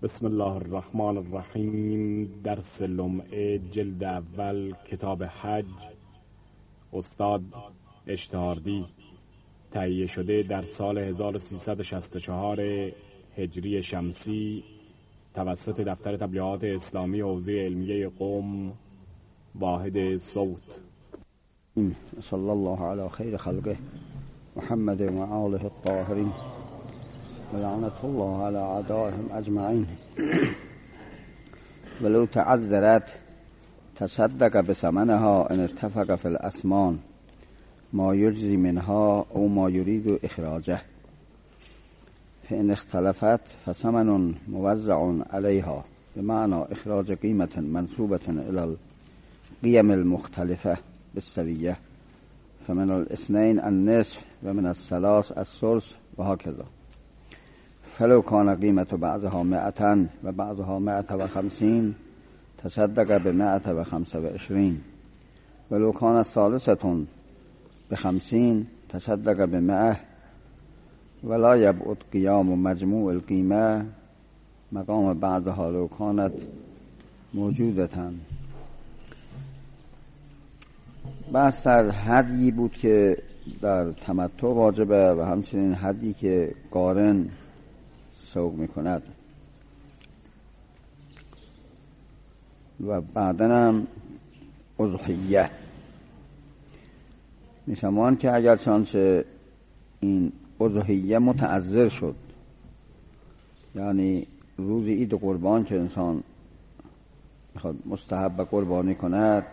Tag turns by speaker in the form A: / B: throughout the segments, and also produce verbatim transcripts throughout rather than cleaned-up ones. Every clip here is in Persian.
A: بسم الله الرحمن الرحیم. درس لمعه جلد اول کتاب حج، استاد اشتهاردی، تهیه شده در سال هزار و سیصد و شصت و چهار هجری شمسی توسط دفتر تبلیغات اسلامی حوزه علمیه قم، واحد صوت.
B: صلی الله علی خیر خلقه محمد و آله الطاهرین و لعنت الله علی اعدائهم اجمعین. ولو تعذرت تصدق بثمنها ان اتفق فی الاسمان ما یجزی منها او ما یرید اخراجه، فان اختلفت فثمن موزع علیها بمعنى اخراج قیمة منسوبة الى القیم المختلفة بالسویه، فمن الاثنين النصف و من الثلاث الثلث و هكذا. فلو كان قيمة بعضها مئة و بعضها مئة و خمسين تصدق بمئة و خمسة و عشرين، ولو كانت ثالثة بخمسين تصدق بمئة، ولا يبعد قيام مجموع القيمة مقام بعضها لو كانت موجودة. بس در هدیی بود که در تمتع واجبه و همچنین هدیی که قارن سوق میکند و بعدن هم اضحیه. میشمان که اگر چانچه این اضحیه متعذر شد، یعنی روز عید قربان که انسان میخواد مستحب قربانی کند،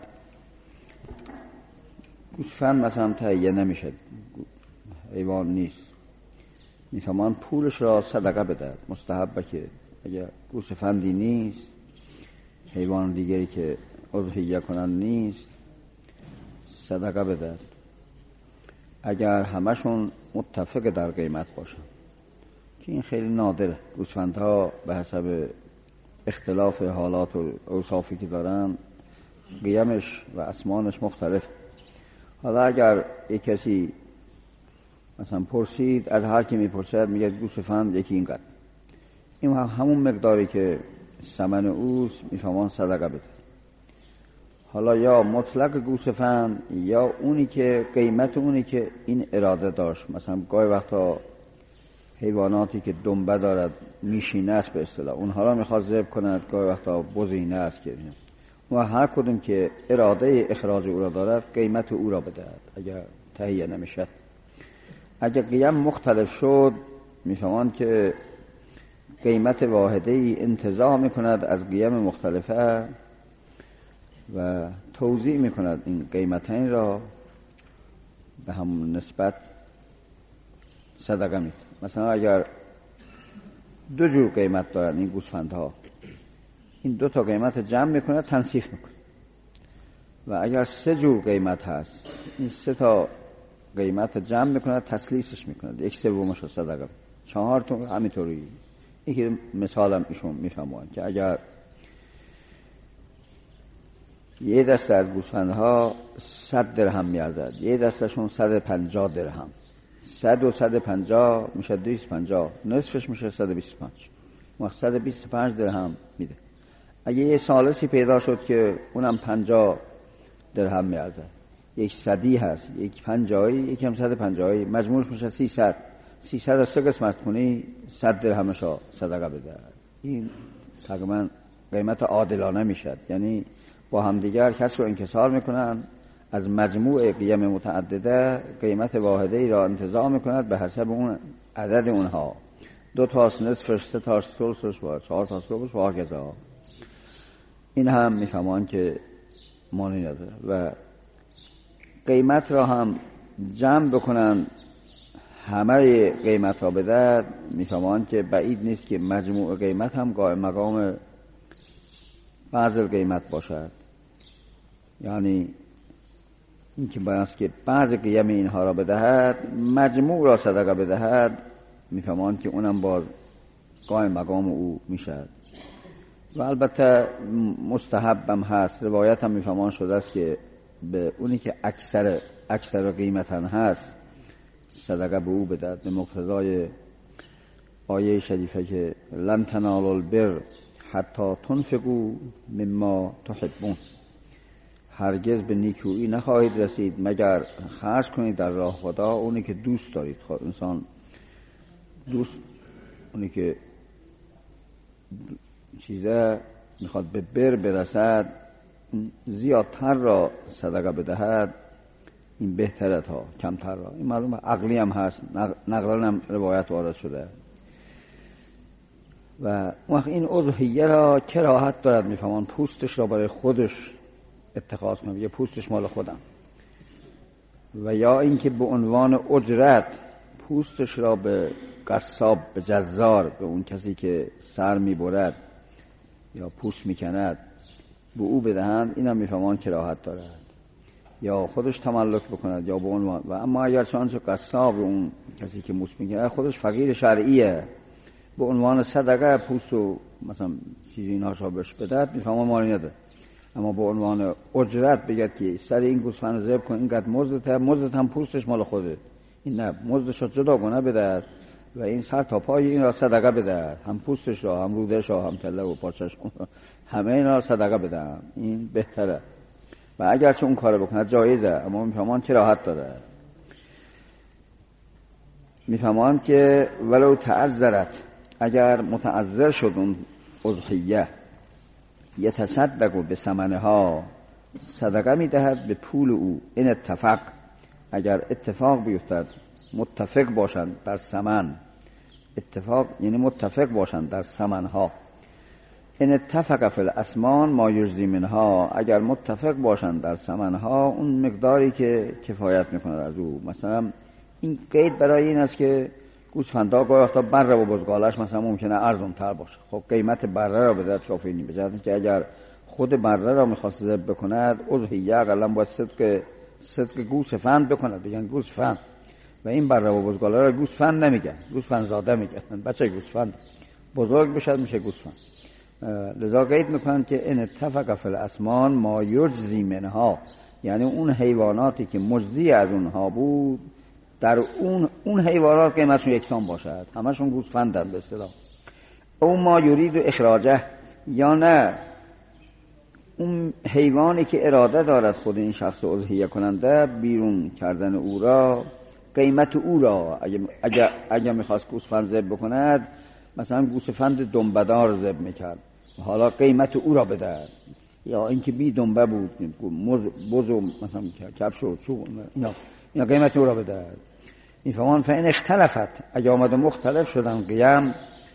B: گوسفند مثلا تهیه نمیشه، حیوان نیست، میفهمان پولش را صدقه بده. مستحبه که اگر گوسفندی نیست، حیوان دیگری که اضحیه کنن نیست، صدقه بده. اگر همشون متفق در قیمت باشن، که این خیلی نادره. گوسفندها به حسب اختلاف حالات و اوصافی که دارن قیمش و اسمانش مختلف. حالا اگر یک کسی مثلا پرسید، از هر کی میپرسد میگه گوسفند یکی اینقدر، این همون مقداری که ثمن اوست میفهمان صدقه بده. حالا یا مطلق گوسفند یا اونی که قیمت اونی که این اراده داشت. مثلا گاهی وقتا حیواناتی که دنبه دارد میشینه است به اصطلاح، اونها را میخواد ذبح کند، گاهی وقتا بزینه است که و هر کدوم که اراده اخراج او را دارد قیمت او را بدهد اگر تهیه نمیشد. اگر قیم مختلف شد، میفهمان که قیمت واحده ای انتزاع میکند از قیم مختلفه و توزیع میکند این قیمتین را به هم نسبت صدقه میده. مثلا اگر دو جور قیمت دارن این گوسفندها، این دو تا قیمت جمع میکنه، تنصیف میکنه. و اگر سه جور قیمت هست، این سه تا قیمت جمع میکنه، تسلیسش میکنه، یک سومش رو صدقه. چهار تا همینطوری. یکی مثالم ایشون میفهمون که اگر یه دسته از گوسفندها صد درهم میارزد، یه دستشون صد و پنجاه درهم، صد و صد و پنجاه میشه دویست و پنجاه، نصفش میشه صد و بیست و پنج، وقت صد و بیست و پنج درهم میده. اگه یه ثالثی پیدا شد که اونم پنجاه درهم میارزد، یک صدی هست، یک پنجاهی، یک هم صد و پنجاهی، مجموعش میشه سیصد. سیصد از سه قسمت کنی، صد درهمش را صدقه بده. این تقریبا قیمت عادلانه میشد، یعنی با همدیگر کس رو انکسار میکنن، از مجموع قیم متعدده قیمت واحده ای را انتزاع میکند به حسب اون عدد اونها. دو تاست نصفش، سه تاست ثلثش، و چهار تاست ربعش و هكذا. این هم میفهمان که مانی نداره و قیمت را هم جمع بکنن، همه قیمت را بدهد. میفهمان که بعید نیست که مجموع قیمت هم قائم مقام بعض قیمت باشد، یعنی این که باید که بعض قیم اینها را بدهد، مجموع را صدقه بدهد، میفهمان که اونم باز قائم مقام او میشد. و البته مستحبم هست، روایت هم میفهمان شده است که به اونی که اکثر اکثر قیمتن هست صدقه به او بدهد، به مقتضای آیه شریفه که لن تنالوا البر حتی تنفقوا مما تحبون، هرگز به نیکویی نخواهید رسید مگر خرج کنید در راه خدا اونی که دوست دارید. خب انسان دوست اونی که چیزه میخواد به بر برسد زیادتر را صدقه بدهد، این بهتره تا کمتر را. این معلومه عقلی هم هست، نقلا هم روایت وارد شده. و وقت این اضحیه را کراهت دارد، میفهمان پوستش را برای خودش اتخاذ کنم، یه پوستش مال خودم، و یا اینکه به عنوان اجرت پوستش را به قصاب، به جزار، به اون کسی که سر میبرد یا پوست میکند به او بدهند، اینم میفهمان کراهت دارد. یا خودش تملک بکند یا به عنوان. و اما اگر چنانچه قصاب اون کسی که موس میکند خودش فقیر شرعیه، به عنوان صدقه پوست و مثلا چیزی اینها را بهش بدهد، میفهمان مالی نداره. اما به عنوان اجرت بگد که سر این گوسفند رو ذبح کن، اینقدر مزدته، مزدت هم پوستش مال خوده، این نه، مزدش رو جدا کنه بدهد و این سر تا پای این را صدقه بدهد، هم پوستش را، هم رودش را، هم تله و پاچش، همه این را صدقه بدهد، این بهتره. و اگر چه اون کار بکنه جایزه، اما میفهمان که راحت داره. میفهمان که ولو تعذرت، اگر متعذر شد اون اضحیه، یتصدق به ثمنها، صدقه میدهد به پول او. این اتفاق، اگر اتفاق بیفتد، متفق باشند در ثمن، اتفاق یعنی متفق باشند در ثمنها. این اتفق فی الاسمان ما یجزی منها، اگر متفق باشند در ثمنها اون مقداری که کفایت میکنه از او. مثلا این قید برای این است که گوسفندا گاهی وقتا بره و بزغالش مثلا ممکنه ارزان تر باشه، خب قیمت بره را بذات کافی نی، بجاست که اگر خود بره را میخواست ذبح بکند اضحیه اقلا باید صدق صدق گوسفند بکند، بگن گوسفند، و این بره و بزغاله را گوسفند نمیگن، گوسفند زاده میگن، بچه گوسفند بزرگ بشه میشه گوسفند. لذا قید میکنند که ان اتفق فی الاسمان ما یجزی منها، یعنی اون حیواناتی که مجزی از اونها بود در اون اون حیوانات قیمتشون یکسان باشد، همشون گوسفندن به اصطلاح. او ما یرید اخراجه، یا نه اون حیوانی که اراده دارد خود این شخص اضحیه کننده بیرون کردن او را، قیمت او را اگه اگه, اگه میخواست گوسفند ذبح بکند، مثلا گوسفند دنبه‌دار ذبح میکرد، حالا قیمت او را بده، یا اینکه بی دنبه بود بز و مثلا کفش و چوب، اینا اینا قیمت او را بده. این فهمان فإن اختلفت، اگه آمده مختلف شدن قیم،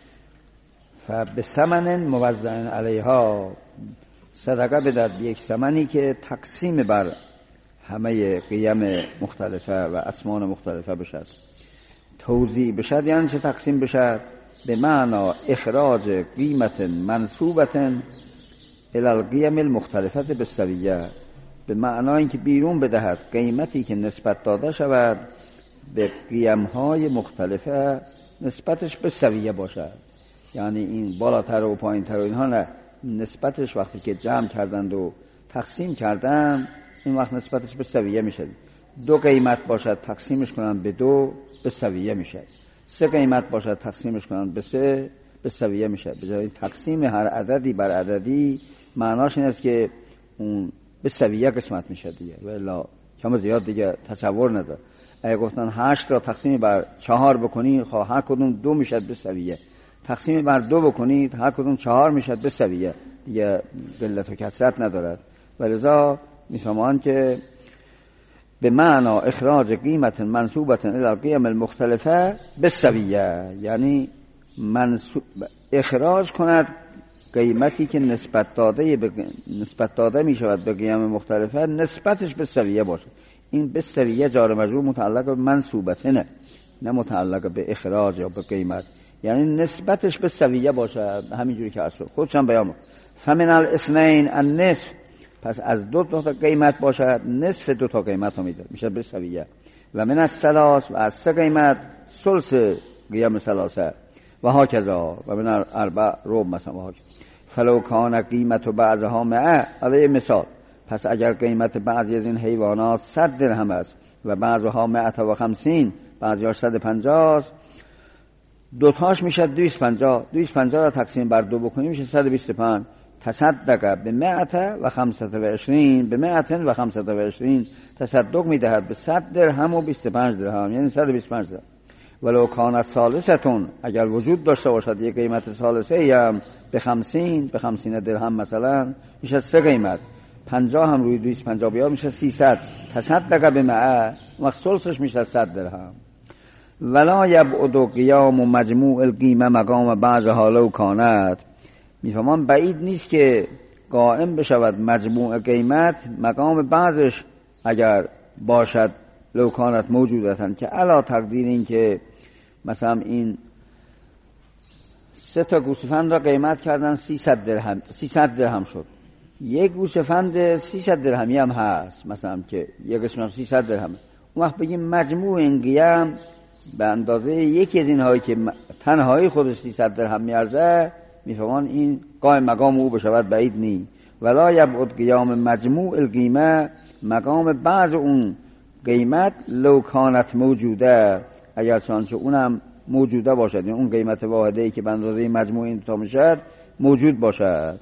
B: فبه ثمن موزع علیها، صدقه بدهد به یک ثمنی که تقسیم بر همه قیم مختلفه و اسمان مختلفه بشد. توزیع بشد یعنی چه تقسیم بشد؟ به معنا اخراج قیمت منصوبت الی القیم المختلفه بالسویه، به معنای اینکه بیرون بدهد قیمتی که نسبت داده شود به قیم‌های مختلفه نسبتش به سویه باشد. یعنی این بالاتر و پایینتر و اینها نه، نسبتش وقتی که جمع کردند و تقسیم کردند این وقت نسبتش به سویه میشه. دو قیمت باشد تقسیمش کنند به دو، به سویه میشه. سه قیمت باشد تقسیمش کنند به سه، به سویه میشه. به جای تقسیم هر عددی بر عددی معناش این است که اون به سویه قسمت میشه دیگه، والا کم زیاد دیگه تصور نداره. اگه گفتن هشت را تقسیم بر چهار بکنی، خب هر کدوم دو میشه به سویه، تقسیم بر دو بکنید هر کدوم چهار میشه به سویه، دیگه قلت و کثرت ندارد. ولذا میفهمان که به معنا اخراج قیمت منصوبت الی القیم المختلفه بالسویه، یعنی منصوب اخراج کند قیمتی که نسبت داده به نسبت داده می شود به قیم مختلفه نسبتش به سویه باشه. این به سویه جار مجرور متعلق به منصوبته، نه نه متعلق به اخراج یا به قیمت، یعنی نسبتش به سویه باشه، همینجوری که اصل خودش هم بیان. فمن الاثنین النصف، پس از دو تا قیمت باشد نصف دو تا قیمت رو میده میشه به سویه. و من الثلاث، و از سه قیمت ثلث قیم ثلاثه و هاکذا، و من اربع ربع مثلا و هاکذا. فلو کان قیمت بعضها مئه، علیه مثال، پس اگر قیمت بعضی از این حیوانات صد درهم است و بعضها مئت و خمسین، بعضیاش صد و پنجاه، دوتاش میشه دویست پنجاه. دویست پنجاه را تقسیم بر دو بکنیم میشه صد و بیست و پنج. تصدق به مئت و خمسة و عشرین، به مئت و خمسة و عشرین تصدق میدهد به صد درهم و بیست و پنج درهم، یعنی صد و بیست و پنج درهم. ولو کانت ثالثتون، اگر وجود داشته باشد یک قیمت ثالثه هم به خمسین، به خمسین درهم مثلا میشه سه قیمت، پنجاه هم روی دویست پنجاه بیا میشه سیصد. تصدق به مئه وقت ثلثش میشه صد درهم. ولا یبعد قیام و مجموع القیمه مقام بعضها لو کانت، میفهمان بعید نیست که قائم بشود مجموع قیمت مقام بعضش اگر باشد لو کانت موجودتن، که علا تقدیر این که مثلا این سه تا گوسفند را قیمت کردن سیصد درهم، سیصد درهم شد. یک گوسفند سیصد درهمی هم هست مثلا که یک قسمت سیصد درهم، اون وقت بگیم مجموع این قیام به اندازه یکی از اینهایی که تنهایی خودش سیصد درهم میارزه، میفهمان این قائم مقام او بشود بعید نی. ولا یبعد قیام مجموع القیمه مقام بعض اون قیمت لو کانت موجوده، اگر چنانچه اونم موجوده باشد، یعنی اون قیمت واحده ای که به اندازه مجموع این تا میشد موجود باشد.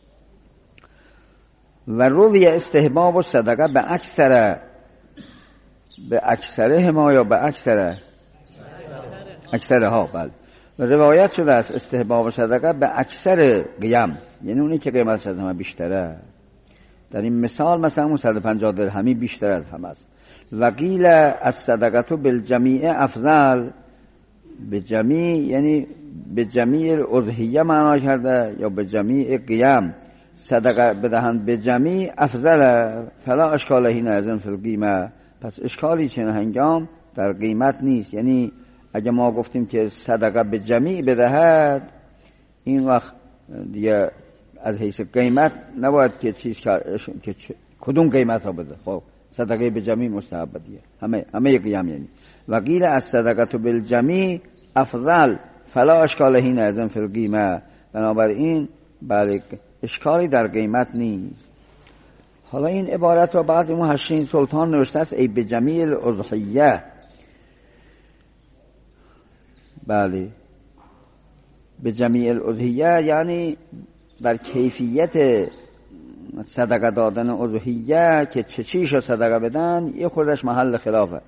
B: و روی استحباب و صدقه به اکثر، به اکثره هما یا به اکثر اکثره ها بله روایت شده است استحباب و صدقه به اکثر قیام، یعنی اونی که قیمتش از همه بیشتره. در این مثال مثلا اون صد و پنجاه درهمی بیشتر از همه است. و قیل از صدقه بالجمیع افضل، به جمیع یعنی به جمیع اضحیه معنا کرده یا به جمیع قیام صدقه بدهند به جمیع افضل، فلا اشکال حین ازن فی القیمه، پس اشکالی چنین هنگام در قیمت نیست. یعنی اگه ما گفتیم که صدقه به جمیع بدهد، این وقت دیگه از حیث قیمت نباید که چیز که کدوم قیمت را بده، خب صدقه به جمیع مستحب دیگه، همه همه قیام. یعنی وقیل از صدقه بالجمیع افضل فلا اشکال حین ازن فی القیمه، بنابراین بله اشکالی در قیمت نیست. حالا این عبارت را بعضی محشرین سلطان نوشته است ای به جمیع الاضحیه، بله به جمیع الاضحیه یعنی در کیفیت صدقه دادن اضحیه که چه چیش را صدقه بدن یه خوردش محل خلافه.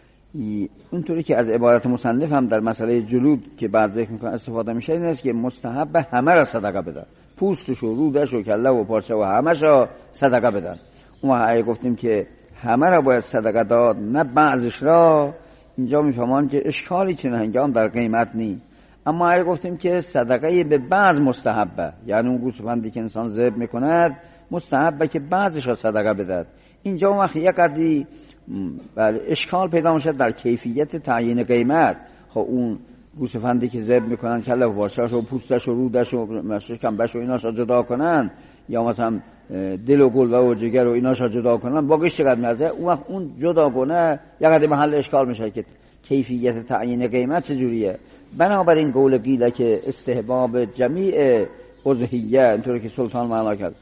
B: اونطوری که از عبارت مصنف هم در مسئله جلود که بعد ذکر میکنه استفاده میشه این است که مستحب همه را صدقه بدن، پوستش و رودش و کله و پارچه و همش را صدقه بدن. اون اگه گفتیم که همه را باید صدقه داد نه بعضش را، اینجا میفهمان که اشکالی چنین هنگام در قیمت نی. اما اگه گفتیم که صدقه به بعض مستحبه، یعنی اون گوسفندی که انسان ذبح میکند مستحبه که بعضش را صدقه بدهد، اینجا اون وقت یک قدری بله اشکال پیدا میشه در کیفیت تعیین قیمت. خب اون گوسفندی که ذبح میکنن کله و پارچه‌اش و پوستش و رودش و مشش کمبش و ایناش را جدا کنن، یا مثلا دل و گلوه و جگر و ایناش را جدا کنن، باقیش چقدر میارزه، اون وقت اون جدا کنه یک قدری محل اشکال میشه که کیفیت تعیین قیمت چجوریه. بنابراین قول قیله که استحباب جمیع اضحیه، اینطوری که سلطان معنا کرد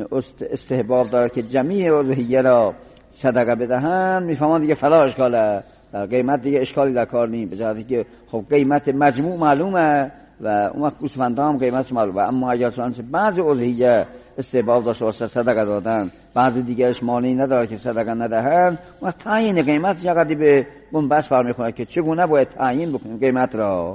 B: استحباب داره که جمیع اضحیه را صدقه بدهن، میفهمن دیگه فلا اشکاله در قیمت، دیگه اشکالی در کار نیست، به جهتی که خب قیمت مجموع معلومه و اون وقت گوسفندا هم قیمتش معلومه. اما اگر چنانچه بعضی اضحیه استحباب داشته باشه صدقه دادن، بعضی دیگرش مانعی نداره که صدقه ندهن، وقت تعیین قیمت چقدر به بنبست برمیخوره که چگونه باید تعیین بکنیم قیمت را.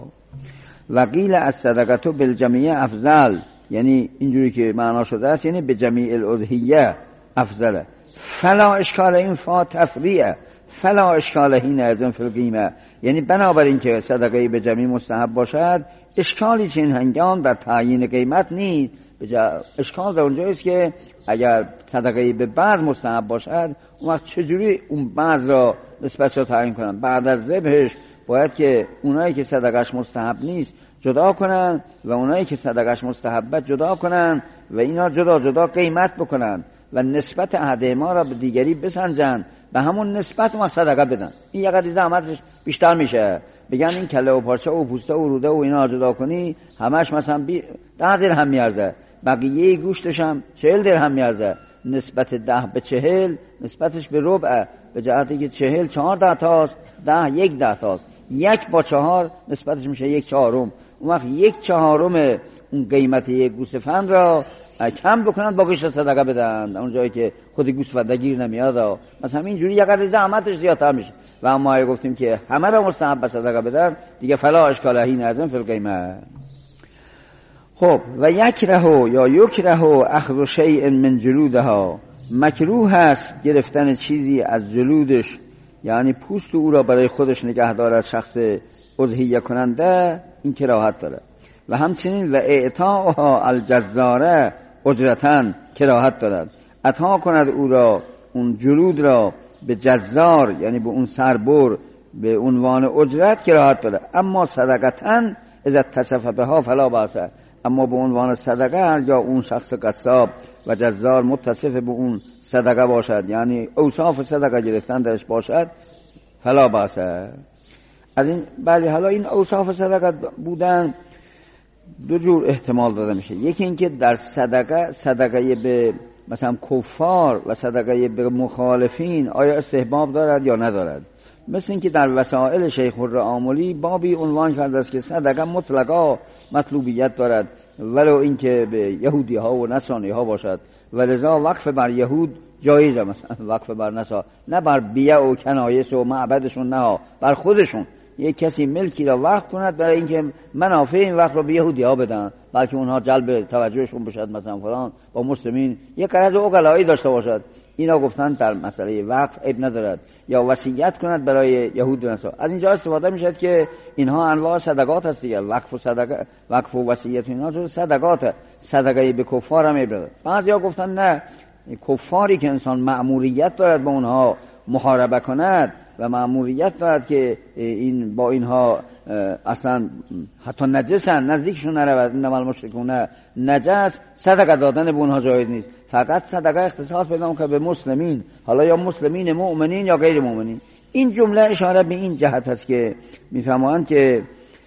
B: وقیل از صدقه بالجمیع افضل، یعنی اینجوری که معنا شده است یعنی به جمیع الاضحیه افضله. فلا اشکال این فا تفریعه، فلا اشکال حین ازن فی القیمه، یعنی بنابراین که صدقه به جمیع مستحب باشد اشکالی چنین هنگام در تعیین قیمت نیست. اشکال در اونجا است که اگر صدقه به بعض مستحب باشد، اون وقت چجوری اون بعض را نسبت را تعیین کنن؟ بعد از ذبحش باید که اونایی که صدقهش مستحب نیست جدا کنن و اونایی که صدقهش مستحبه جدا کنن و اینا جدا جدا قیمت بکنن و نسبت احد ما را به دیگری بسنجن، به همون نسبت ما صدقه بدن. این یک قدر زحمتش بیشتر میشه. بگن این کله و پارچه و پوسته و روده و اینا جدا کنی همش مثلا بی... ده درهم میارزه، بقیه گوشتش هم چهل درهم میارزه. نسبت ده به چهل نسبتش به ربع، به جهتی که چهل چهار ده تاست، ده یک ده تاست. یک با چهار نسبتش میشه یک چهارم. اون وقت یک چهارم اون قیمت یک گوسفند را کم بکنند باقیش صدقه بدن، اون جایی که خود گوسفند گیر نمیاد. مثلا اینجوری یه قدر زحمتش زیادتر میشه. و اما اگه گفتیم که همه را مستحب صدقه بدن دیگه فلا اشکال هی نظم فی القیمه. خب و یکره یا یکره اخذ شیء من جلودها، مکروه هست گرفتن چیزی از جلودش، یعنی پوست او را برای خودش نگه دارد شخص اضحیه کننده، این کراهت داره. و همچنین و اعطاها الجزاره اجرتن کراهت دارد، عطا کند او را اون جلود را به جزار، یعنی به اون سربر به عنوان اجرت کراهت داره. اما صدقتن اذا اتصف بها فلا باس، اما به عنوان صدقه یا اون شخص قصاب و جزار متصف به اون صدقه باشد، یعنی اوصاف صدقه گرفتن درش باشد، فلا باس. از این بله حالا این اوصاف صدقه بودن دو جور احتمال داده میشه. یکی اینکه در صدقه صدقه به مثلا کفار و صدقه به مخالفین آیا استحباب دارد یا ندارد. مثل اینکه در وسائل شیخ الرعاملی بابی عنوان کرده است که صدقه مطلقا مطلوبیت دارد ولو اینکه به یهودی ها و نصرانی ها باشد، ولذا وقف بر یهود جایزه، مثلا وقف بر نصارا، نه بر بیع و کنایس و معبدشون، نه بر خودشون. یک کسی ملکی را وقف کند برای اینکه منافع این وقت را به یهودی ها بدن، بلکه اونها جلب توجهشون بشد، مثلا فلان با مسلمین یک قرض عقلایی داشته باشد. اینا گفتن در مسئله وقف عیب ندارد. یا وصیت کند برای یهود و نصارا. از اینجا استفاده میشد که اینها انواع صدقات هست دیگه، وقف و صدقه، وقف و وصیت اینا جز صدقات. صدقه به کفار هم عیب ندارد. بعضیا گفتن نه، کفاری که انسان مأموریت دارد با اونها محاربه کند و مأموریت دارد که این با اینها اصلا حتی نجسن، نزدیکشون نرود، انما المشرکون نجس، صدقه دادن به اونها جایز نیست. فقط صدقه اختصاص پیدا می‌کنه به مسلمین، حالا یا مسلمین مؤمنین یا غیر مؤمنین. این جمله اشاره به این جهت است که می‌فرمایند که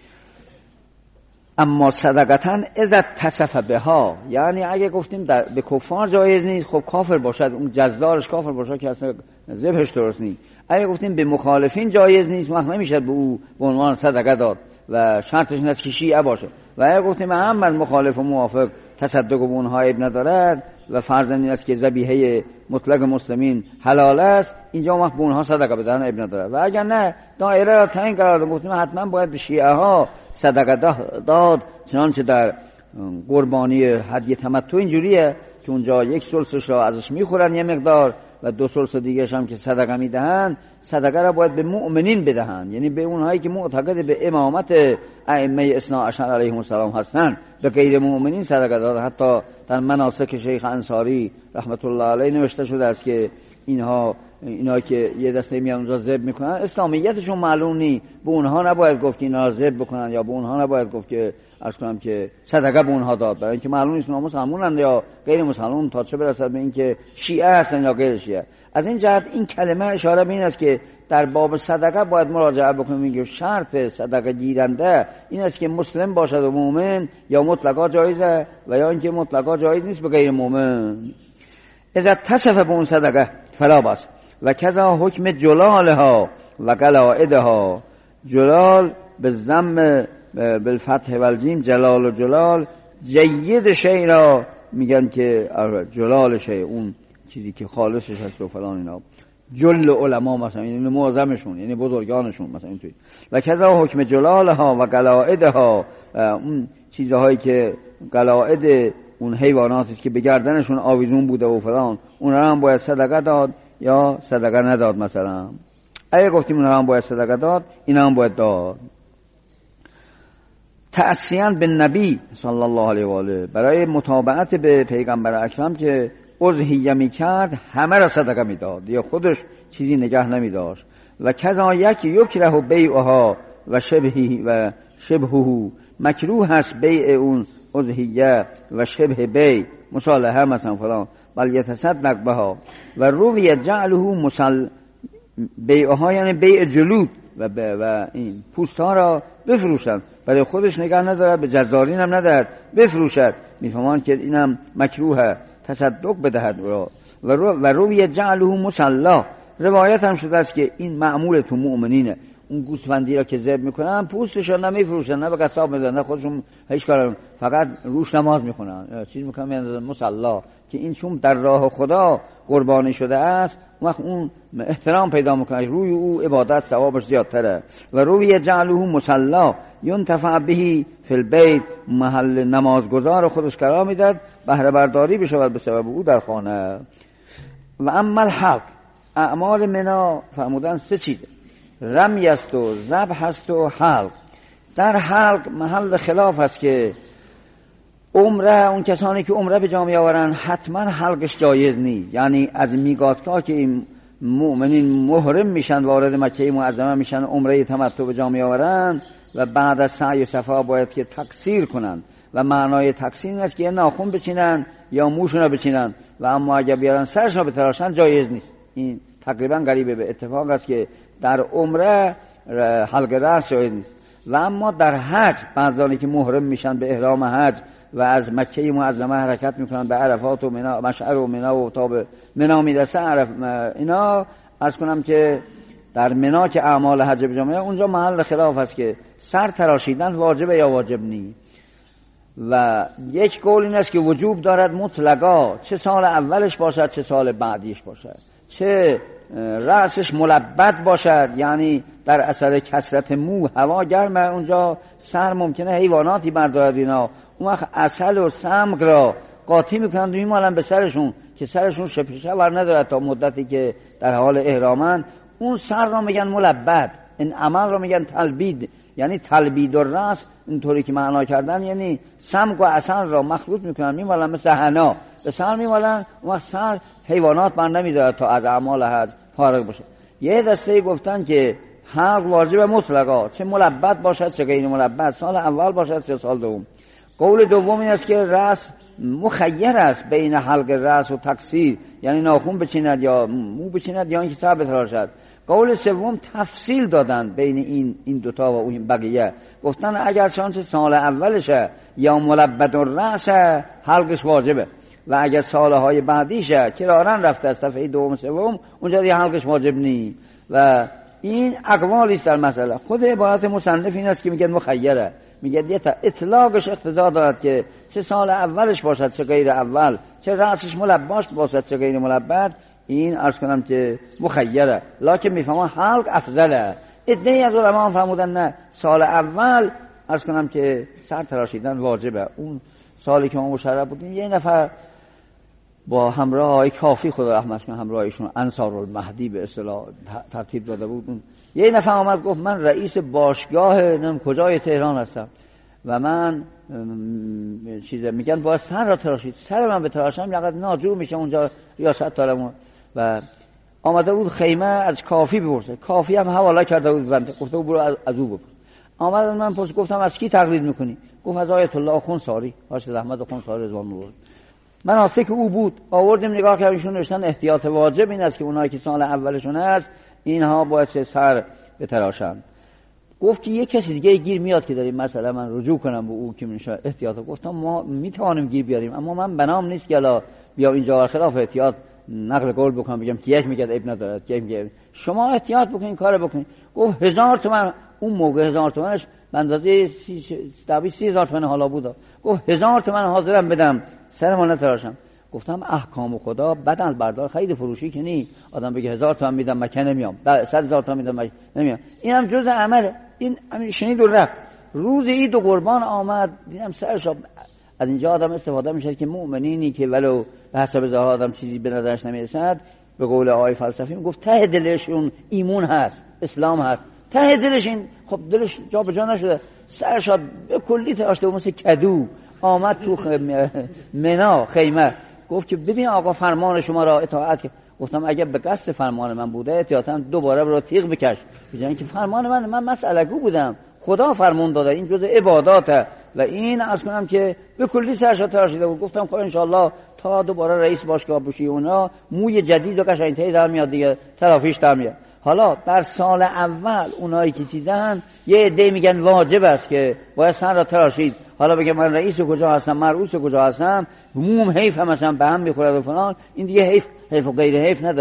B: اما صدقتن اذا اتصف بها، یعنی اگه گفتیم در به کفار جایز نیست، خب کافر باشد، اون جزارش کافر باشه که اصلا ذبحش درست نیست. اگه گفتیم به مخالفین جایز نیست، وقت نمیشه به او به عنوان صدقه داد و شرطش این است که شیعه باشه. و اگه گفتیم هم بر مخالف و موافق تصدق به اونها عیب ندارد و فرض این است که ذبیحه مطلق مسلمین حلال است، اینجا وقت به اونها صدقه بدن عیب ندارد. و اگر نه دایره را تعیین قرار داد، گفتیم حتما باید به شیعه ها صدقه داد، چنانچه در قربانی هدیه تمتع اینجوریه که اونجا یک ثلثش را ازش میخورن یه مقدار و دو ثلث دیگه‌اش هم که صدقه میدهن، صدقه را باید به مؤمنین بدهن، یعنی به اونهایی که معتقد به امامت ائمه اثنا عشر علیهم السلام هستن. به غیر مؤمنین صدقه داد. حتی در مناسک شیخ انصاری رحمت الله علیه نوشته شده است که اینها اینا که یه دسته میان اونجا ذبح میکنن اسلامیتشون معلوم نی، به اونها نباید گفت که اینا ذبح بکنن، یا به اونها نباید گفت که عرض کنم که صدقه به اونها داد، برای اینکه معلوم نیست اونها مسلمانند یا غیر مسلمان، تا چه برسد به اینکه شیعه هستن یا غیر شیعه. از این جهت این کلمه اشاره به این است که در باب صدقه باید مراجعه بکنیم که شرط صدقه گیرنده این است که مسلم باشد و مؤمن، یا مطلقا جایزه و یا اینکه مطلقا جایز نیست به غیر مؤمن. اذا تصف به اون صدقه فلا باس. و کذا حکم جلالها و قلائدها، جلال به ضم بالفتح والجیم، جلال و جلال، جید شیء را میگن که جلال شیء اون چیزی که خالصش هست و فلان اینا. جل علما مثلا یعنی معظمشون، یعنی بزرگانشون مثلا اینطوری. و کذا حکم جلالها و قلائدها، اون چیزهایی که قلائد اون حیواناتی که به گردنشون آویزون بوده و فلان، اون را هم باید صدقه داد یا صدقه نداد. مثلا اگه گفتیم اون را هم باید صدقه داد، این هم باید داد. تأسیاً به نبی صلی الله علیه و آله، برای متابعت به پیغمبر اکرم که اضحیه میکرد همه را صدقه میداد یا خودش چیزی نگه نمیداشت. و کذا یک یکره بیعها و شبهی و شبهه، مکروه هست بیع اون اضحیه و شبه بیع، مصالحه مثلا فلان، بل یتصدق بها. و روی جعله مسل بیعها یعنی بیع جلود و, و این پوست ها را بفروشند، برای خودش نگاه ندارد، به جزارین هم ندارد، بفروشد. میفهمان که اینم مکروه تصدق بدهد. و روی جعله مسلا، روایت هم شده است که این معمول تو مؤمنینه، اون گوسفندی را که ذبح میکنن پوستش رو نمیفروشن، نه به قصاب میدن، نه خودشون هیچ کار، فقط روش نماز میخونن، چیز میکنن میاندازن مصلا، که این چون در راه خدا قربانی شده است وقت اون احترام پیدا میکنه، روی او عبادت ثوابش زیادتره. و روی جعله مصلا ينتفع به فی البیت، محل نمازگزار خودش قرار میداد بهره برداری بشود به سبب او در خانه. و اما الحلق، اعمال منا فرمودن سه چیزه، رمی است و ذبح است و حلق. در حلق محل خلاف است که عمره، اون کسانی که عمره به جا می آورن حتما حلقش جایز نیست، یعنی از میقاتگاه که این مؤمنین محرم میشن وارد مکه معظمه میشن عمره تمتع به جا می آورن و بعد از سعی و صفا باید که تقصیر کنن و معنای تقصیر این است که ناخن بچینن یا موشون رو بچینن و اما اگر بیارن سرشون رو بتراشن جایز نیست. این تقریبا قریبه به اتفاق است که در عمره حلق راس جایز نیست. و اما در حج بعضانی که محرم میشن به احرام حج و از مکه معظمه حرکت میکنن به عرفات و منا، مشعر و منا و تا به منا میرسه عرف، اینا عرض کنم که در منا که اعمال حج به جا میاد اونجا محل خلاف است که سر تراشیدن واجبه یا واجب نی. و یک قول این است که وجوب دارد مطلقا، چه سال اولش باشد چه سال بعدیش باشد، چه رأسش ملبد باشد، یعنی در اثر کثرت مو هوا گرمه اونجا سر ممکنه حیواناتی بردارد، اینا اون وقت عسل و سمگ را قاطی میکنند و میمالن به سرشون که سرشون شپشه ور ندارد تا مدتی که در حال احرامن. اون سر را میگن ملبد، این عمل را میگن تلبید، یعنی تلبید و رأس اینطوری که معنا کردن، یعنی سمگ و عسل را مخلوط میکنن میمالن مثل حنا به سر میمالن، اون وقت سر حیوانات بر نمیدارد تا از اعمال حج فارغ باشه. یه دسته گفتن که حلق واجب مطلقا، چه ملبد باشد چه غیر ملبد، سال اول باشد چه سال دوم. قول دوم این است که رأس مخیر است بین حلق رأس و تقصیر، یعنی ناخن بچیند یا مو بچیند یا اینکه سر بتراشد. قول سوم تفصیل دادن بین این این دوتا و اون بقیه، گفتن اگر چانچه سال اولشه یا ملبد الرأس حلقش واجبه و اگر سالهای بعدیشه که رارن رفته از صفحه دوم سوم اونجا دیگه حلقش واجب نی. و این اقوالی است در مسئله. خود عبارت مصنف این است که میگه مخیره، میگه دیگه اطلاقش اقتضا دارد که چه سال اولش باشد چه غیر اول، چه رأسش ملبد باشد چه غیر ملبد، این عرض کنم که مخیره. لکن میفهمن حلق افضله. ادعای از علما فرمودن نه، سال اول عرض کنم که سر تراشیدن واجبه. اون سالی که ما مشرف بودیم یه نفر با همراه های کافی خدا رحمتش کنه، همراهشون انصار المهدی به اصطلاح ترتیب داده بود، یه نفر آمد گفت من رئیس باشگاه نم کجای تهران هستم و من چیز میگن باید سر را تراشید، سر من به تراشم یقدر ناجور میشه اونجا ریاست دارم. و آمده بود خیمه از کافی بپرسه، کافی هم حواله کرده بود بنده، گفته بود برو از او بپرس. آمد من پرس گفتم از کی تقلید میکنی؟ گفت از آیت الله خنساری، حاشیه احمد خنساری رضوان الله. مناسک او بود، آوردیم نگاه کردیم ایشون نوشتن احتیاط واجب این است که اونایی که سال اولشون هست اینها باید سر بتراشن. گفت که یک کسی دیگه گیر میاد که داریم مثلا من رجوع کنم به او که میشه احتیاط. گفتم ما میتوانیم گیر بیاریم اما من بنام نیست که الا بیا اینجا خلاف احتیاط نقل قول بکنم بگم که یک میگه عیب نداره، یک میگه شما احتیاط بکنین کار بکنین. گفت هزار تومن، اون موقع هزار تومنش به اندازه سی سی هزار تومن حالا بود. گفت هزار تومن حاضرم بدم سرمو نتراشم. گفتم احکام خدا بدل بردار خرید فروشی که نی، آدم بگه هزار تومن میدم مکه نمیام، صد هزار تومن میدم مکه نمیام، این هم جزء عمله. این همین شنید و رفت. روز عید و قربان آمد دیدم سرش از اینجا آدم استفاده میشه که مؤمنینی که ولو به حسب ظاهر آدم چیزی به نظرش نمیرسد، به قول آقای فلسفی میگفت ته دلشون ایمون هست، اسلام هست، ته دلش این خب دلش جا به جا نشده، سرش به کلی تراشته بود مثل کدو. آمد تو منا خیمه گفت که ببین آقا فرمان شما را اطاعت کرد. گفتم اگه به قصد فرمان من بوده احتیاطاً دوباره برو تیغ بکش، بگن که فرمان من من مسئله گو بودم، خدا فرمان داده، این جزء عباداته و این عرض کنم که به کلی سرش تراشیده بود. گفتم خب ان شاء الله تا دوباره رئیس باشگاه بشی اونا موی جدید و قشنگتری در میاد دیگه، ترافیش در میاد. حالا در سال اول اونایی که چیزن یه عده میگن واجب است که باید سر را تراشید. حالا بگه من رئیس کجا هستم، مرئوس کجا هستم، موم حیف هم مثلا به هم میخوره و فلان، این دیگه حیف حیف و غیر حیف نداره.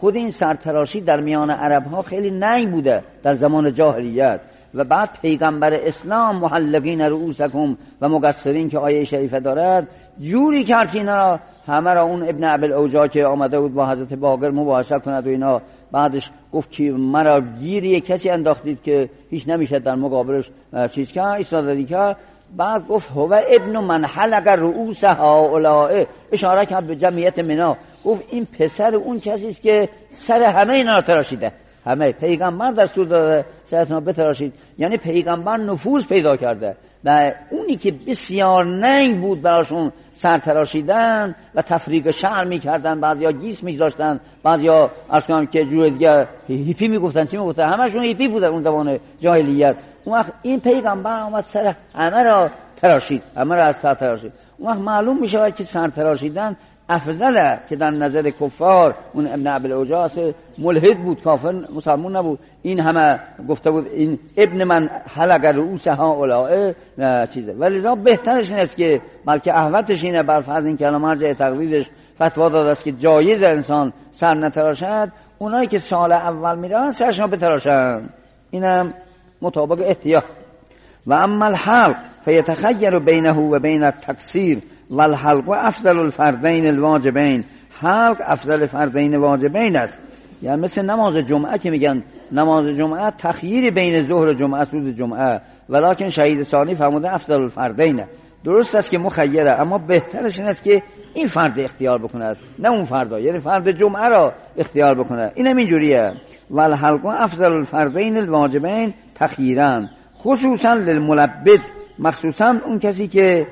B: خود این سرتراشی در میان عرب ها خیلی نهی بوده در زمان جاهلیت و بعد پیغمبر اسلام محلقین رؤوسکم و مقصرین که آیه شریفه دارد جوری کرد که اینا همه را اون ابن ابی اوجا که آمده بود با حضرت باقر مباحثه کند و اینا بعدش گفت که مرا گیری کسی انداختید که هیچ نمیشه در مقابلش چیز کرد ایستادگی کرد. بعد گفت هو ابن من حلق رؤوس هؤلاء، اشاره کرد به جمعیت منا، گفت این پسر اون کسی است که سر همه اینا را تراشیده. همه پیغمبر دستور داده سرتون رو بتراشید، یعنی پیغمبر نفوذ پیدا کرده و اونی که بسیار ننگ بود براشون سر تراشیدن و تفریق شعر میکردن، بعضیا گیس میذاشتن، بعضیا عرض کنم که جور دیگه هیپی میگفتن، چی میگفتن، همشون هیپی بودن اون زمان جاهلیت. اون وقت این پیغمبر آمد سر همه را تراشید، همه را از سر تراشید. اون وقت معلوم میشه که سر تراشیدن افضله که در نظر کفار اون ابن ابی اوجاس ملحد بود، کافر مسلمان نبود. این همه گفته بود این ابن من حلق رؤوس هؤلاء چیزه، ولذا بهترش نیست که بلکه احوطش اینه بر فرض این کلام مرجع تقلیدش فتوا داده است که جایز انسان سر نتراشد، اونایی که سال اول میرن سرشون بتراشن، اینم مطابق احتیاط. و اما الحلق فیتخیر بینه و بین التکسیر و الحلق افضل الفردین الواجبین، حلق افضل فردین واجبین است. یعنی مثل نماز جمعه که میگن نماز جمعه تخییر بین ظهر و جمعه روز جمعه، ولکن شهید ثانی فرموده افضل الفردین. درست است که مخیره، اما بهترش این است که این فرد اختیار بکند نه اون فردا، یعنی فرد جمعه را اختیار بکنه. اینم اینجوریه. و الحلق افضل الفردین الواجبین تخییرا خصوصا للملبد، مخصوصا اون کسی که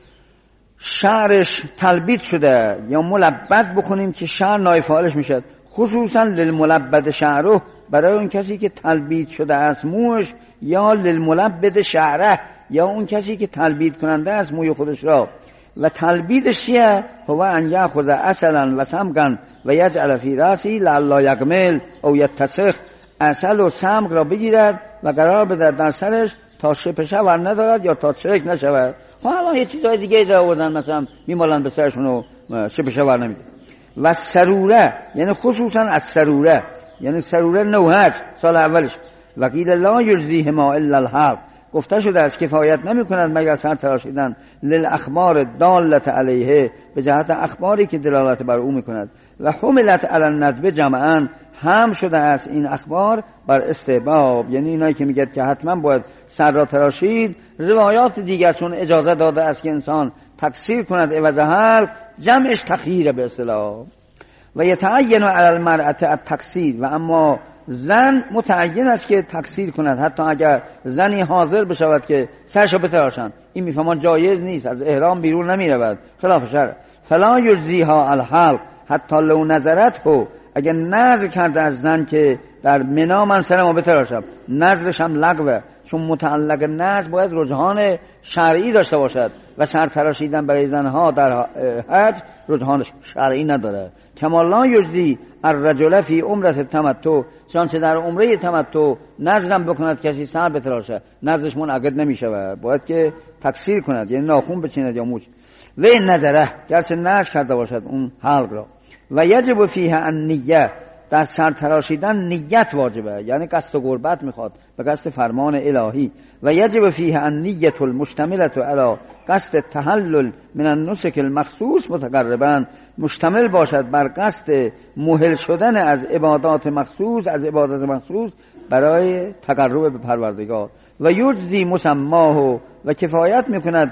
B: شعرش تلبید شده، یا ملبد بخونیم که شعر نایب فاعلش میشد، خصوصا للملبد شعره، برای اون کسی که تلبید شده از موش، یا للملبد شعره، یا اون کسی که تلبید کننده از موی خودش را. و تلبیدش چیه؟ هو ان یاخذ عسلا و سمغا و یجعل فی راسی لعل یکمل او یتسخ، عسل و سمغ را بگیرد و قرار بده در سرش تا شپشه ور ندارد یا تا چرک نشود. خب الان یه چیزای دیگه در آوردن، مثلا میمالن به سرشون و شپشه ور نمیده. و سروره، یعنی خصوصا از سروره، یعنی سروره نوحج سال اولش. و قیل لا یجزیهما الا الحلق، گفته شده است کفایت نمی کند مگر سر تراشیدن، للاخبار دالت علیه، به جهت اخباری که دلالت بر او می کند. و حملت علی الندب جمعا، هم شده است این اخبار بر استحباب، یعنی اینایی که میگه که حتما باید سر را تراشید، روایات دیگر چون اجازه داده است که انسان تکثیر کند عوض حلق، جمعش تخییر به اصطلاح. و یتعین علی المرأة التکثیر، و اما زن متعین است که تکثیر کند، حتی اگر زنی حاضر بشود که سرشو بتراشند، این میفهمان جایز نیست، از احرام بیرون نمی رود خلاف شرع. فلا یجزیها الحلق حتی لو نظرت هو، اگر نظر کرده از زن که در منا من سرمو بتراشم، نظرش هم لغوه، چون متعلق نظر باید رجحان شرعی داشته باشد و سر تراشیدن برای زنها در حج رجحان شرعی نداره. کما لا یجزی الرجل فی عمره تمتع، چنانچه در عمره تمتع نظرم بکند کسی سر بتراشه، نظرش منعقد نمیشه، باید که تکثیر کند، یعنی ناخون بچیند یا موش. و این نظره گرچه نظر کرده باشد اون حلق را. و یجب فیه النیه، در سر تراشیدن نیت واجبه، یعنی قصد و قربت میخواد به قصد فرمان الهی. و یجب فیه النیه المشتمله علی قصد تحلل من النسک المخصوص متقربا، مشتمل باشد بر قصد مهل شدن از عبادات مخصوص، از عبادات مخصوص برای تقرب به پروردگار. و یجزی مسماه، و کفایت میکند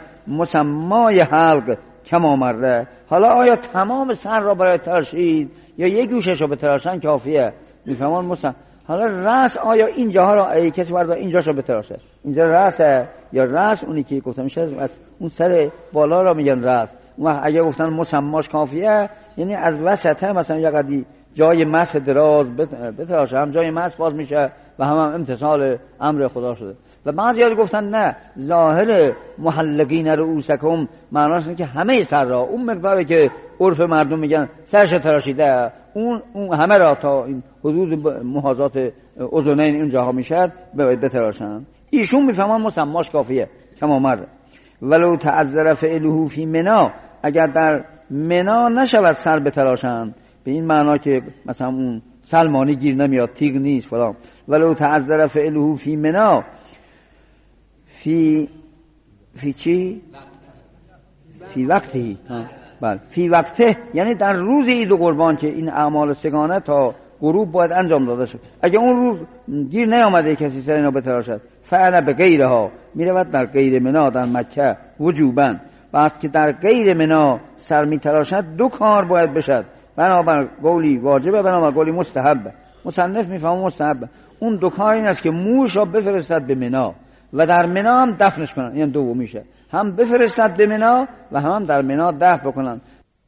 B: مسمای حلق کما مره. حالا آیا تمام سر را برای تراشید یا یک گوشش رو به تراشن کافیه؟ میفهمان مسلم. حالا رأس، آیا اینجاها را ای کسی وردا اینجاشو بتراشه، اینجا رأسه یا رأس اونی که گفتم میشه از اون سر بالا را میگن رأس. و اگه گفتن مسماش کافیه، یعنی از وسطه مثلا یه قدی جای مس دراز بتراشه، هم جای مس باز میشه و هم, هم امتصال امر خدا شده. و بعضی ها گفتن نه، ظاهر محلقین رؤوسکم معناش اینه که همه سر را، اون مقداری که عرف مردم میگن سرش تراشیده، اون اون همه را تا این حدود محاذات اذنین اونجاها میشد بتراشن. ایشون میفهمن مسماش کافیه کما مر. ولو تعذر فعله فی منا، اگر در منا نشود سر بتراشند، به این معنا که مثلا اون سلمانی گیر نمیاد، تیغ نیست فلان. ولو تعذر فعله فی منا، فی فی چی؟ فی وقتی. بله فی وقته، یعنی در روز عید و قربان که این اعمال سگانه تا غروب باید انجام داده شد. اگه اون روز گیر نیامده کسی سر اینا بتراشد، فعلا به غیرها، میرود در غیر منا در مکه وجوبا. بعد که در غیر منا سر میتراشد دو کار باید بشد، بنابر قولی واجبه بنابر قولی مستحبه. مصنف میفهمه مستحبه. اون دو کار این است که موش را بفرستد به منا و در منا هم دفنش کنن. این دو میشه، هم بفرستد به منا و هم در منا دفن بکنن.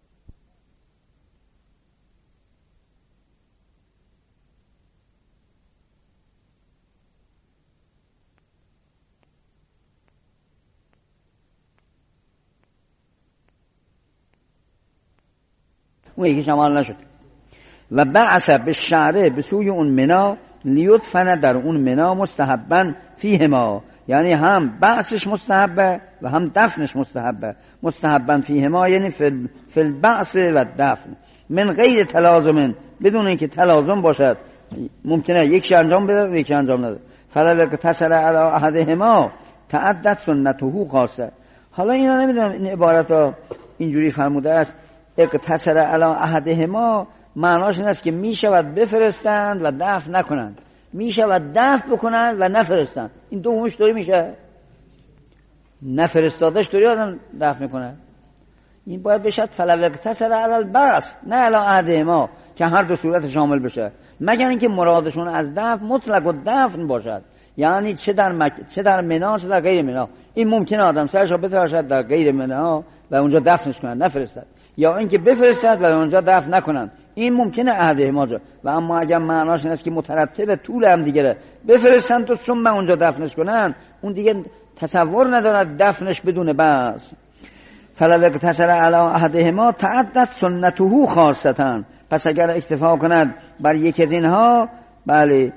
B: اون یکیش عمل نشد. و بعث به شعره به سوی اون منا لیدفن در اون منا مستحبا فیهما، یعنی هم بعثش مستحبه و هم دفنش مستحبه. مستحبا فیهما یعنی فی البعث و دفن، من غیر تلازم، بدون اینکه تلازم باشد. ممکنه یکش انجام بده و یکش انجام نده. فلو اقتصر علی احدهما تعدد سنته خاصه. حالا اینا نمیدونم این عبارت رو اینجوری فرموده است، اقتصر علی احدهما معناش این است که می شود بفرستند و دفن نکنند، می شود دفن بکنند و نفرستند. این دومش طوری میشه، نفرستادش طوری آدم دفن میکنه. این باید بشد فلو اقتصر علی البعث نه علی احدهما، که هر دو صورت شامل بشه، مگر اینکه مرادشون از دفن مطلق و دفن باشد، یعنی چه در مک... چه در منا چه در غیر منا. این ممکنه آدم سرش رو بتراشد در غیر منا و اونجا دفنش کنند نفرستد، یا اینکه بفرستد و اونجا دفن نکنند. این ممکنه احدهما جا. و اما اگر معناش این است که مترتب طول هم دیگره، بفرستن تو ثم اونجا دفنش کنن، اون دیگه تصور ندارد دفنش بدون بس. فلو اقتصر علی احدهما تعدد سنته خاصتا، پس اگر اکتفا کند بر یک از اینها، بله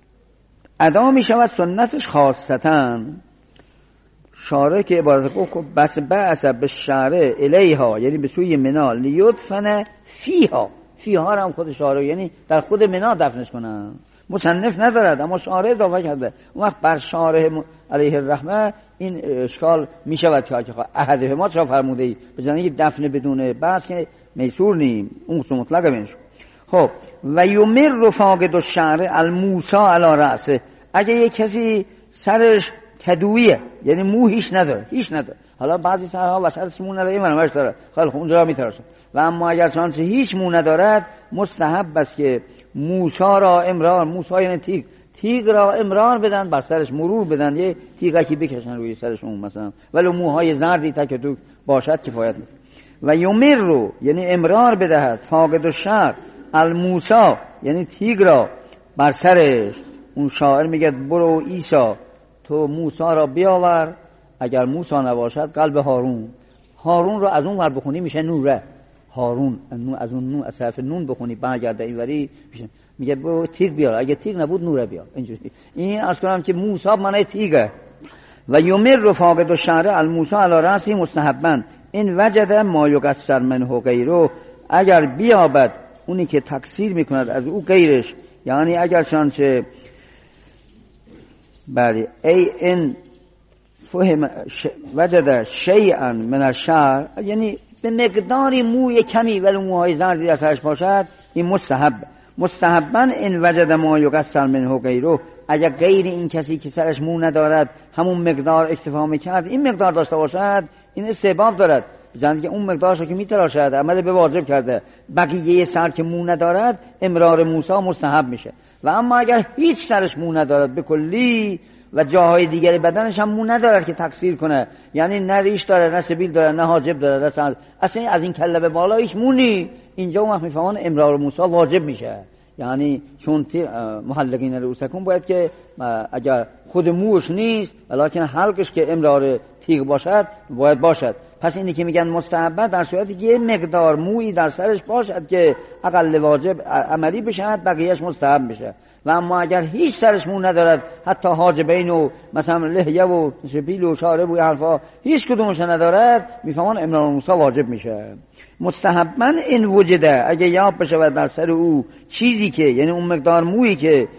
B: ادا می شود سنتش خاصتا. شارع که عبارت گفت بس بعث به شارع الیها، یعنی به سوی منا، لیدفن فیها، فیها هم خود شارع یعنی در خود منا دفنش کنن. مصنف ندارد اما شارع اضافه کرده. اون وقت بر شارع علیه الرحمه این اشکال می شود که احدهما چرا فرموده ای بزنه که دفن بدون بس که میسور نیم، اون خصوص مطلقه بینش. خب و یمر فاقد الشعر الموسا علی رأسه، اگه یک کسی سرش کدویه یعنی مو هیچ نداره، هیچ نداره. حالا بعضی سرها وسطش مو نداره، این منوش داره، خیلی خوب اونجا میتراشن. و اما اگر چانچه هیچ مو ندارد، مستحب است که موسا را امرار، موسا یعنی تیغ، تیغ را امرار بدن، بر سرش مرور بدن، یه تیغکی بکشن روی سرش اون مثلا، ولی موهای زردی تک تو باشد کفایت میکنه. و یمر رو یعنی امرار بدهد فاقد الشعر الموسا یعنی تیغ را بر سرش. اون شاعر میگه برو عیسی تو موسی را بیاور، اگر موسی نباشد قلب هارون. هارون رو از اون ور بخونی میشه نوره، هارون از اون نون از طرف نون بخونی برگرده اینوری میشه. میگه برو تیغ بیار، اگه تیغ نبود نوره بیار. اینجوری این عرض کنم که موسی معنی تیغه. و یمر فاقد الشعر الموسی علی رأسی مستحبا این وجد ما یقصر منه غیره، اگر بیابد اونی که تقصیر میکند از او غیرش، یعنی اگر شانچه بله ای ان فهم ش... وجد شیئا من الشعر، یعنی به مقداری موی کمی ولی موهای زردی از سرش باشد، این مستحب. مستحبا این وجد ما یقصر منه غیره، اگر غیر این کسی که سرش مو ندارد همون مقدار اکتفا میکرد، این مقدار داشته باشد، این استحباب دارد. بزنید که اون مقدارش که میتراشد عمل به واجب کرده، بقیه سر که مو ندارد امرار موسی مستحب میشه. و اما اگر هیچ سرش مو ندارد به کلی و جاهای دیگری بدنش هم مو ندارد که تقصیر کنه، یعنی نه ریش داره نه سبیل داره نه حاجب داره، اصلا اصلا از این کله به بالا هیچ مونی، اینجا اون وقت میفهمن امرار موسی واجب میشه. یعنی چون محلقین رؤوسکم باید که اگر خود موش نیست ولیکن حلقش که امرار تیغ باشد باید باشد. پس اینی که میگن مستحبه در صورتی که یه مقدار مویی در سرش باشد که اقل واجب عملی بشد بقیهش مستحب بشه. و اما اگر هیچ سرش مو ندارد، حتی حاجبین و مثلا لحیه و شپیل و شارب و حرفا هیچ کدومش ندارد، میفهمان امرار موسی واجب میشه. مستحبا این وجده، اگه یاب بشه در سر او چیزی که یعنی اون مقدار مویی که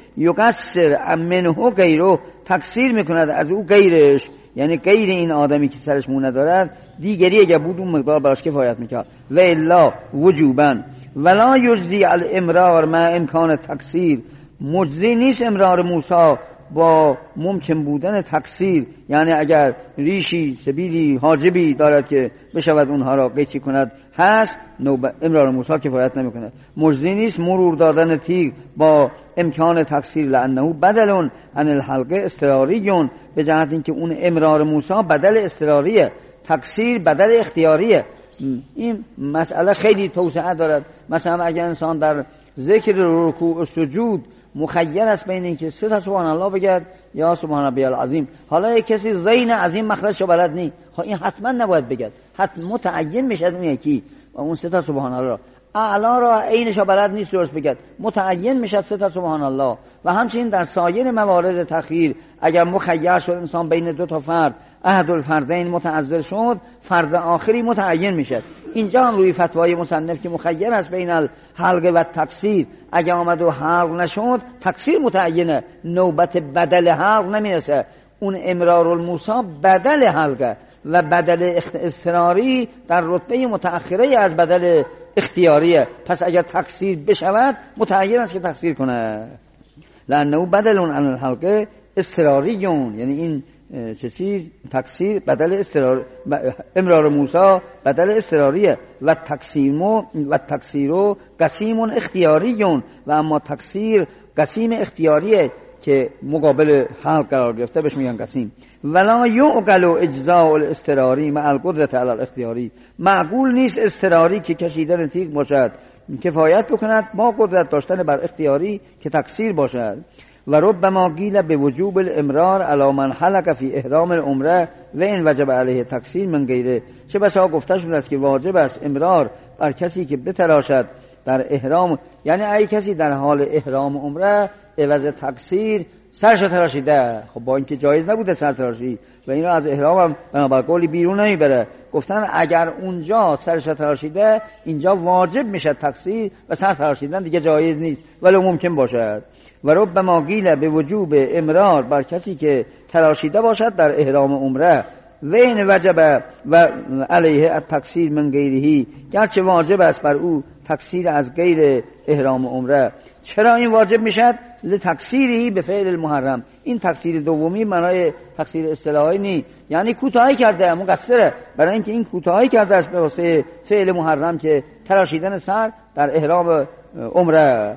B: یقصر منه غیره تکثیر میکند از او غیرش، یعنی غیر این آدمی که سرش مو ندارد دیگری اگه بود اون مقدار براش کفایت میکرد. و الا وجوبا ولا یجزی الامرار مع امکان تکثیر، مجزی نیست امرار موسی با ممکن بودن تکثیر، یعنی اگر ریشی سبیلی حاجبی دارد که بشود اونها را قیچی کند هست، امرار موسی کفایت نمی کند. مجزی نیست مرور دادن تیغ با امکان تکثیر، لانه بدل عن الحلقه اضطراریون، به جهت اینکه اون امرار موسی بدل اضطراریه، تکثیر بدل اختیاریه. این مسئله خیلی توسعه دارد. مثلا اگر انسان در ذکر رکوع و سجود مخیر است بین اینکه سه تا سبحان الله بگد یا سبحان ربی العظیم، حالا یک کسی زین عظیم مخرجشو بلد نی، خب این حتما نباید بگد، حتما متعین میشه اون یکی و اون سه تا سبحان الله را. اعلا را عینشو بلد نیست درست بگد، متعین میشه سه تا سبحان الله. و همچنین در سایر موارد تخییر اگر مخیر شد انسان بین دو تا فرد، احد الفردین متعذر شد، فرد آخری متعین میشه. اینجا هم روی فتوای مصنف که مخیر است بین الحلقه و تکثیر، اگر آمد و حلق نشد تکثیر متعینه، نوبت بدل حلق نمیرسه. اون امرار الموسی بدل حلقه و بدل اضطراری در رتبه متأخره از بدل اختیاریه. پس اگر تکثیر بشود متعین است که تکثیر کنه، لانه بدل عن الحلقه اضطراریون، یعنی این چه چیز تکثیر بدل اضطرار، امرار موسی بدل اضطراریه. و تکسیمو و تکثیرو قسیم اختیاریون، و اما تکثیر قسیم اختیاریه که مقابل حلق قرار گرفته بهش میگن قسیم. ولا یعقل اجزاء الاضطراری مع القدرت علی الاختیاری، معقول نیست اضطراری که کشیدن تیغ باشد کفایت بکند با قدرت داشتن بر اختیاری که تکثیر باشد. و ربما قیل به وجوب الامرار علی من حلق فی احرام العمره و این وجب علیه تکثیر من غیره، چه بسا گفته شده است که واجب است امرار بر کسی که بتراشد در احرام، یعنی ای کسی در حال احرام عمره عوض تکثیر سرش تراشیده، خب با اینکه جایز نبوده سر تراشی و این را از احرام هم بنابر قولی بیرون نمیبره، گفتن اگر اونجا سرش تراشیده اینجا واجب میشه تکثیر و سر تراشیدن دیگه جایز نیست ولی ممکن باشد. و ربما قیل به وجوب امرار بر کسی که تراشیده باشد در احرام عمره و این وجب و علیه التکثیر من غیره، گرچه واجب است بر او تکثیر از غیر احرام عمره. چرا این واجب میشد؟ لتکثیری به فعل المحرم. این تکثیر دومی معنای تکثیر اصطلاحی نی، یعنی کوتاهی کرده، مقصره، برای اینکه این کوتاهی کرده است به واسه فعل محرم که تراشیدن سر در احرام عمره.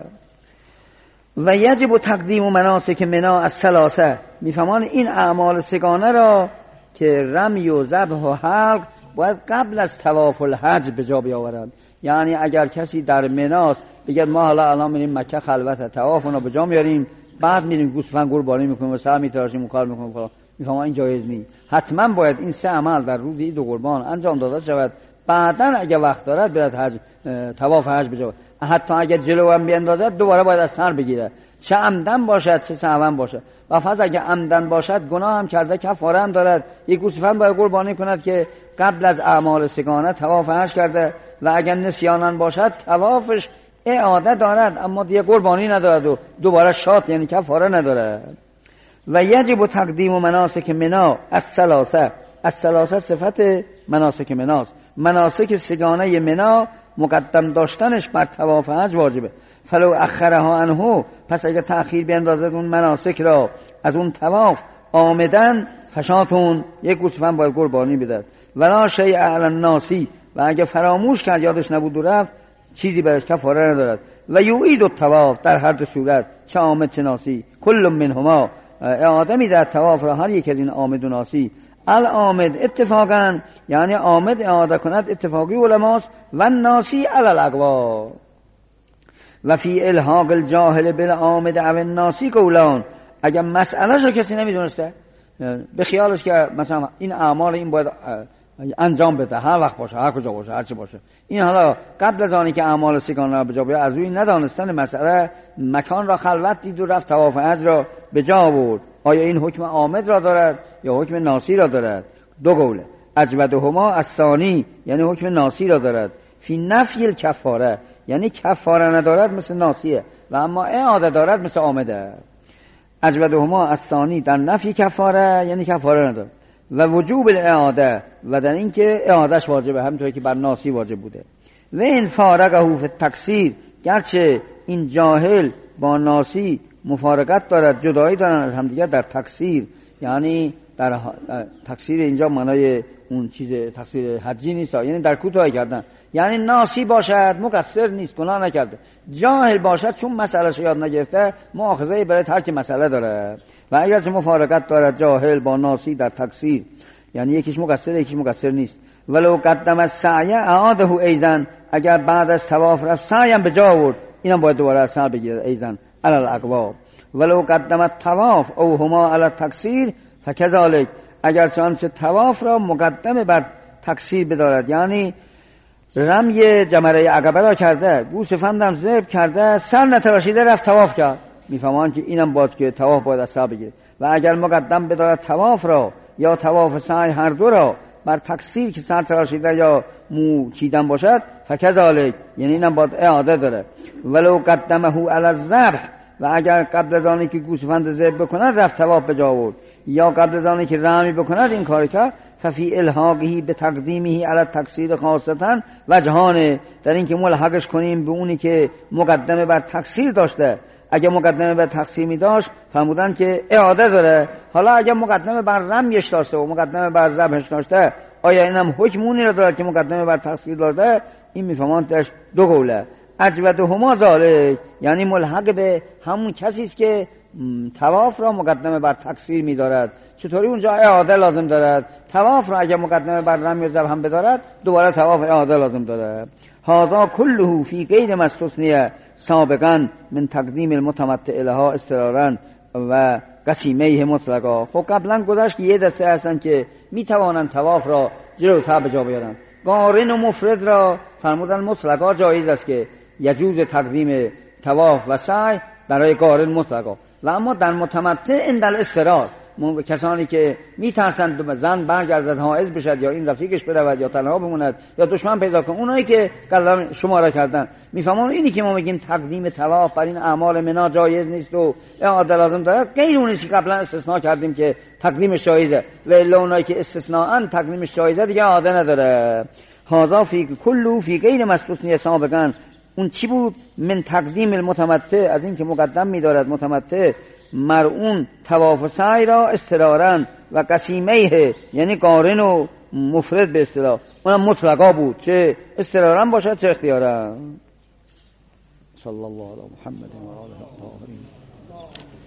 B: و یجب تقدیم مناسک منا از ثلاثه، میفهمان این اعمال سگانه را که رمی و ذبح و حلق باید قبل از طواف الحج به جا بیاورند. یعنی اگر کسی در مناست بگه ما حالا الان میریم مکه خلوت طواف اونو به جا میاریم بعد میریم گوسفند قربانی میکنیم و سر میتراشیم و کار میکنیم، میفهمم این جایز نیست. حتما باید این سه عمل در روز عید و قربان انجام داده شود، بعداً اگه وقت دارد برد حج طواف حج بجا، حتی اگه جلو هم بیندازد دوباره باید از سر بگیره، چه عمدن باشد چه سهوا باشد. و فرض اگه عمدن باشد گناه هم کرده کفاره هم دارد، یک گوسفند باید قربانی کند که قبل از اعمال سگانه طواف حج کرده، و اگر نسیانن باشد طوافش اعاده دارد اما دیگه قربانی ندارد و دوباره شات یعنی کفاره ندارد. و یجب تقدیم مناسک منا الثلاثه، الثلاثه صفت مناسک مناست، مناسک سگانه منا مقدم داشتنش بر طواف حج واجبه. فلو اخرها عنه، پس اگر تأخیر بیندازد اون مناسک را از اون طواف آمدن فشاتون، یک گوسفند باید قربانی بدهد. ولا شیء علی الناسی، و اگر فراموش کرد یادش نبود و رفت چیزی برش کفاره ندارد. و یعید الطواف، در هر دو صورت چه عامد چه ناسی، کل منهما اعاده میدهد طواف را هر یک از این عامد و ناسی. العامد اتفاقا، یعنی عامد اعاده کند اتفاقی علماست، و ناسی علی الاقوا. و فی الحاق الجاهل بالعامد او الناسی قولان، اگر مسئله شو کسی نمیدونسته به خیالش که مثلا این اعمال این باید انجام بده، هر وقت باشه، هر کجا باشه، هر چی باشه. این حالا قبل از آنی که اعمال سگانه را به جا بیاره، از روی ندانستن مسئله مکان را خلوت دید و رفت طواف حج را به جا آورد. آیا این حکم عامد را دارد یا حکم ناسی را دارد؟ دو قوله. اجودهما الثانی، یعنی حکم ناسی را دارد. فی نفی الکفاره، یعنی کفاره ندارد مثل ناسیه و اما اعاده دارد مثل عامده. اجودهما الثانی در نفی کفاره، یعنی کفاره ندارد، و وجوب الاعاده، و در این که اعادهش واجبه، همونطوری که بر ناسی واجب بوده. و این فارقه فی التکسیر، گرچه این جاهل با ناسی مفارقت دارد، جدایی دارند از همدیگر در تکسیر، یعنی در تکسیر اینجا معنای اون چیز تکسیر حجی نیست، یعنی در کوتاهی کردن، یعنی ناسی باشد مقصر نیست، گناه نکرده. جاهل باشد چون مسئله یاد نگرفته مؤاخذه برای ترک مسئله داره. و اگرچه مفارقت دارد جاهل با ناسی در تکسیر، یعنی یکیش مقصر یکیش مقصر نیست. ولو قدم السعی اعاده ایضا، اگر بعد از طواف رفت سعی هم به جا آورد، اینم باید دوباره سعی بگیره ایضا علی الاقوا. ولو قدم الطواف او هما علی التکسیر فکذالک، اگر چنانچه طواف را مقدم بر تکسیر بدارد، یعنی رمی جمره عقبه را کرده، گوسفندم ذبح کرده، سر نتراشیده رفت طواف کرد، میفهمان که اینم باید که طواف باید از سر بگیره. و اگر مقدم بدارد طواف را یا طواف سعی هر دو را بر تکسیر که سر تراشیده یا مو چیدن باشد فکذالک، یعنی اینم باید اعاده داره. ولو قدمه علی الذبح، و اگر قبل از آنی که گوسفند ذبح بکند رفت طواف به جا آورد، یا قبل از آنی که رمی بکند این کار کرد، ففی الحاقه به تقدیمه علی التکسیر خاصتا وجهان، در این که ملحقش کنیم به اونی که مقدمه بر تکسیر داشته. اگه مقدمه بر تکسیر می داشت فرمودن که اعاده داره. حالا اگه مقدمه بر رمیش داشته و مقدمه بر ذبحش داشته، آیا اینم حکمونی را داره که مقدمه بر تکسیر داشته؟ این میفهمان درش دو قوله. اجودهما ذالک، یعنی ملحق به همون کسی است که طواف را مقدمه بر تکسیر می‌دارد. چطوری اونجا اعاده لازم دارد؟ طواف را اگر مقدمه بر رمی و ذبح هم بدارد، دوباره طواف اعاده لازم دارد. هذا كله فی غیر ما استثنی سابقا من تقدیم المتمتع لها اضطرارا و قسیمه مطلقا. خب قبلا گذشت که یه دسته هستن که میتوانند طواف را جلوتر به جا بیارن. قارن و مفرد را فرمودن مطلقا جایز است که یجوز تقدیم طواف و سعی برای قارن مطلقا، و اما در متمتع عند الاضطرار، کسانی که میترسند زن برگردد حائض بشد یا این رفیقش برود یا تنها بموند یا دشمن پیدا کنه، اونایی که قبلا شماره کردن میفهمون اینی که ما میگیم تقدیم طواف بر این اعمال منا جایز نیست و اعاده لازم داره، غیر اونی که قبلا استثناء کردیم که تقدیمش جایزه، و الا اونایی که استثناءن تقدیمش جایزه دیگه اعاده نداره. هذا فی کلو فی غیر مستثنی سابقا. اون چی بود؟ من تقدیم المتمتع، از این که مقدم می‌دارد متمتع مرعون طواف سعی را استرارن و قسیمه، یعنی قارن و مفرد به اصطلاح، اونم مطلقا بود، چه استرارن باشد چه اختیارن. صلی الله علی محمد و آله الطاهرین.